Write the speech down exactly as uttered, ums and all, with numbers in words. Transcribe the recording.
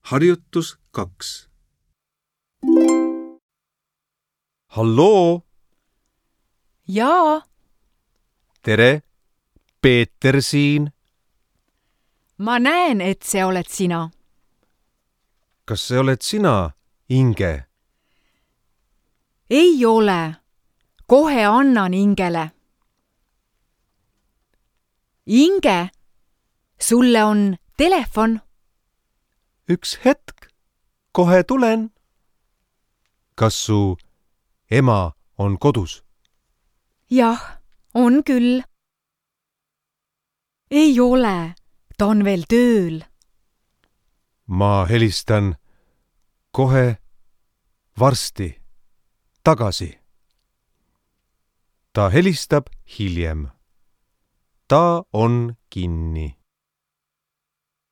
Harjutus kaks. Halloo! Jaa, Tere! Peeter siin. ma näen, et see oled sina. Kas see oled sina, Inge? Ei ole. Kohe annan Ingele. Inge, sulle on telefon. Üks hetk, kohe tulen. Kas su ema on kodus? Jah, on küll. Ei ole, ta on veel tööl. Ma helistan kohe varsti tagasi. Ta helistab hiljem. Ta on kinni.